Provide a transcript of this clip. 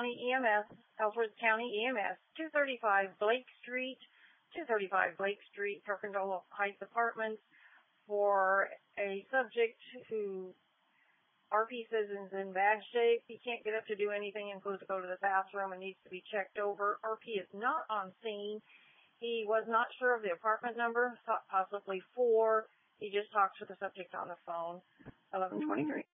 County EMS, Ellsworth County EMS, 235 Blake Street, Turkendall Heights Apartments, for a subject who RP says is in bad shape. He can't get up to do anything, including to go to the bathroom, and needs to be checked over. RP is not on scene. He was not sure of the apartment number, thought possibly 4. He just talked to the subject on the phone. 11:23.